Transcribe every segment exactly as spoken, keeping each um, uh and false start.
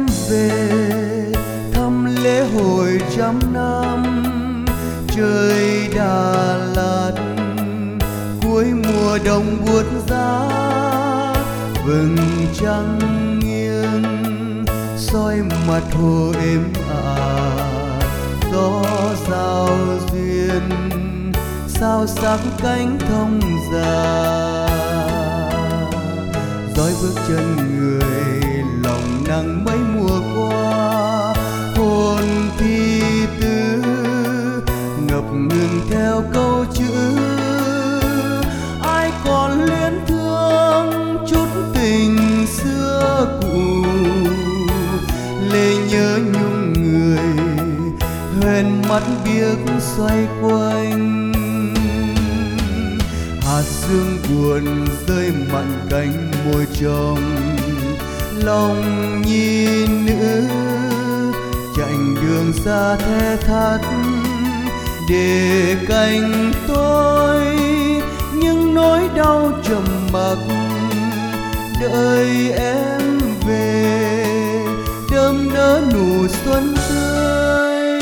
về thăm lễ hội trăm năm trời Đà Lạt. Cuối mùa đông buốt giá vầng trăng nghiêng soi mặt hồ êm ả, gió giao duyên sao sắc cánh thông già. Dõi bước chân người lòng nắng mấy mùa qua, hồn thi tứ ngập ngừng theo câu chữ. Ai còn luyến thương chút tình xưa cũ, lệ nhớ nhung người hoen mắt biếc xoay quanh. Hạt sương buồn rơi mặn cánh môi trong lòng nhi nữ, chạnh đường xa the thắt để cạnh tôi những nỗi đau trầm mặc. Đợi em về đơm nở nụ xuân tươi,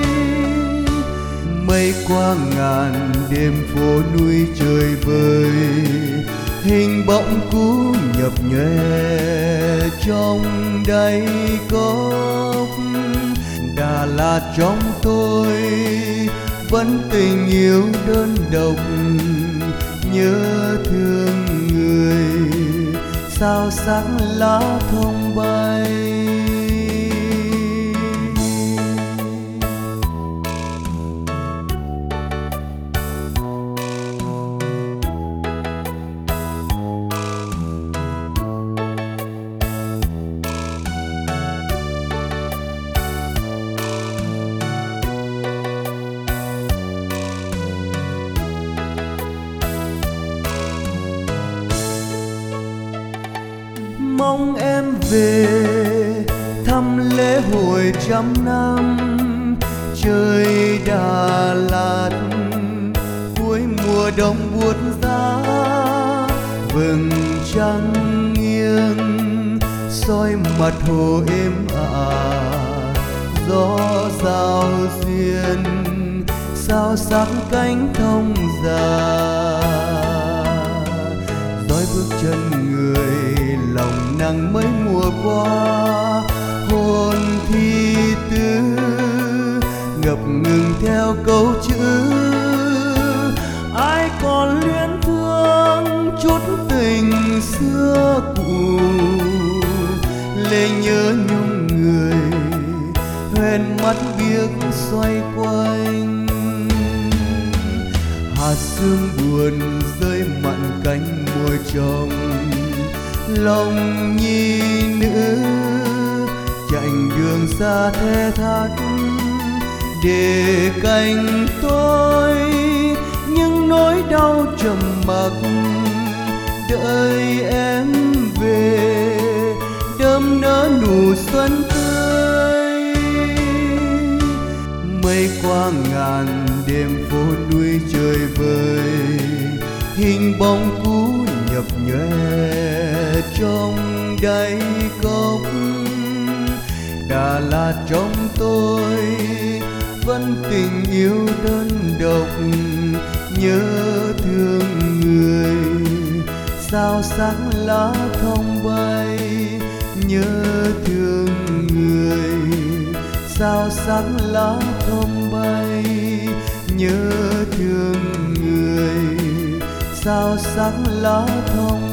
mây qua ngàn đêm phố núi trời vơi, hình bóng cũ nhập nhòe trong đáy cốc. Đà Lạt trong tôi vẫn tình yêu đơn độc, nhớ thương người sao sáng lá thông bay. Mong em về thăm lễ hội trăm năm trời Đà Lạt. Cuối mùa đông buốt giá vầng trăng nghiêng soi mặt hồ êm ả, gió giao duyên sao sắc cánh thông già. Dõi bước chân người lòng nắng mấy mùa qua, hồn thi tứ ngập ngừng theo câu chữ. Ai còn luyến thương chút tình xưa cũ, lệ nhớ nhung người hoen mắt biếc xoay quanh. Hạt sương buồn rơi mặn cánh môi trong lòng nhi nữ, chạnh đường xa the thắt để cạnh tôi những nỗi đau trầm mặc. Đợi em về đơm nở nụ xuân tươi, mây qua ngàn đêm phố núi trời vơi, hình bóng cũ nhập nhòe trong đáy cốc. Đà Lạt trong tôi vẫn tình yêu đơn độc, nhớ thương người sao sáng lá thông bay. Nhớ thương người sao sáng lá thông bay. Nhớ thương người sao sáng lá thông